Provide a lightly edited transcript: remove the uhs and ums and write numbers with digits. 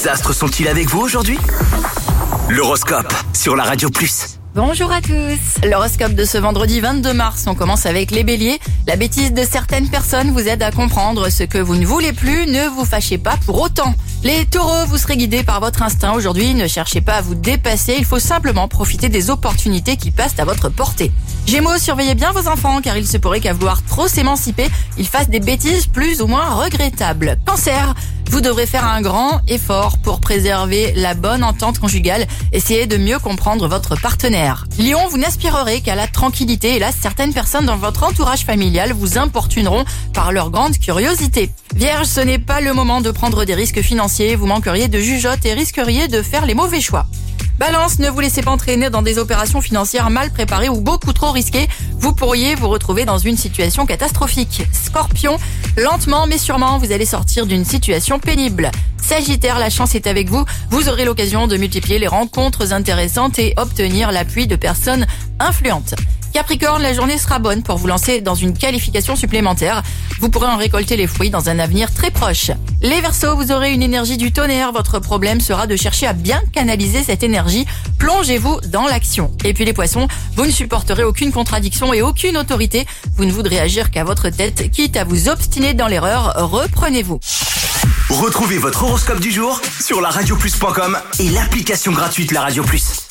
Les astres sont-ils avec vous aujourd'hui? L'horoscope sur la Radio Plus. Bonjour à tous. L'horoscope de ce vendredi 22 mars, on commence avec les béliers. La bêtise de certaines personnes vous aide à comprendre ce que vous ne voulez plus, ne vous fâchez pas pour autant. Les taureaux, vous serez guidés par votre instinct aujourd'hui, ne cherchez pas à vous dépasser, il faut simplement profiter des opportunités qui passent à votre portée. Gémeaux, surveillez bien vos enfants car il se pourrait qu'à vouloir trop s'émanciper, ils fassent des bêtises plus ou moins regrettables. Cancer, vous devrez faire un grand effort pour préserver la bonne entente conjugale. Essayez de mieux comprendre votre partenaire. Lion, vous n'aspirerez qu'à la tranquillité. Hélas, certaines personnes dans votre entourage familial vous importuneront par leur grande curiosité. Vierge, ce n'est pas le moment de prendre des risques financiers. Vous manqueriez de jugeote et risqueriez de faire les mauvais choix. Balance, ne vous laissez pas entraîner dans des opérations financières mal préparées ou beaucoup trop risquées. Vous pourriez vous retrouver dans une situation catastrophique. Scorpion, lentement mais sûrement, vous allez sortir d'une situation pénible. Sagittaire, la chance est avec vous. Vous aurez l'occasion de multiplier les rencontres intéressantes et obtenir l'appui de personnes influentes. Capricorne, la journée sera bonne pour vous lancer dans une qualification supplémentaire. Vous pourrez en récolter les fruits dans un avenir très proche. Les Verseaux, vous aurez une énergie du tonnerre. Votre problème sera de chercher à bien canaliser cette énergie. Plongez-vous dans l'action. Et puis les Poissons, vous ne supporterez aucune contradiction et aucune autorité. Vous ne voudrez agir qu'à votre tête, quitte à vous obstiner dans l'erreur. Reprenez-vous. Retrouvez votre horoscope du jour sur la radioplus.com et l'application gratuite La Radio Plus.